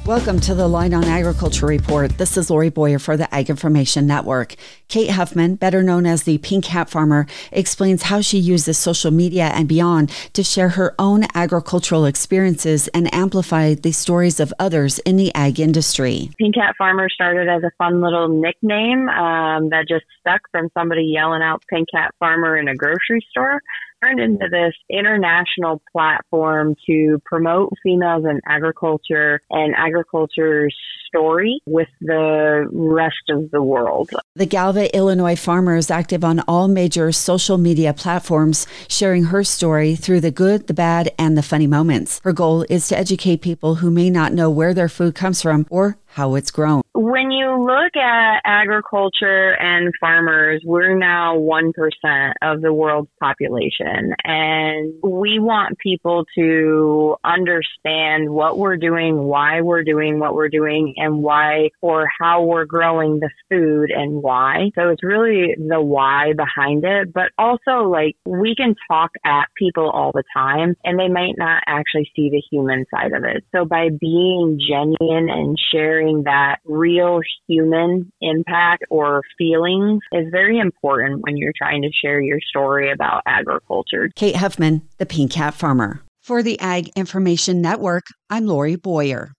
Welcome to the Line on Agriculture Report. This is Lori Boyer for the Ag Information Network. Kate Huffman, better known as the Pink Hat Farmer, explains how she uses social media and beyond to share her own agricultural experiences and amplify the stories of others in the ag industry. Pink Hat Farmer started as a fun little nickname that just stuck from somebody yelling out Pink Hat Farmer in a grocery store. Turned into this international platform to promote females in agriculture and agriculture's story with the rest of the world. The Galva, Illinois farmer is active on all major social media platforms, sharing her story through the good, the bad, and the funny moments. Her goal is to educate people who may not know where their food comes from or how it's grown. When you look at agriculture and farmers, we're now 1% of the world's population. And we want people to understand what we're doing, why we're doing what we're doing, and why or how we're growing the food and why. So it's really the why behind it. But also, we can talk at people all the time, and they might not actually see the human side of it. So by being genuine and sharing that real human impact or feelings is very important when you're trying to share your story about agriculture. Kate Huffman, the Pink Hat Farmer. For the Ag Information Network, I'm Lori Boyer.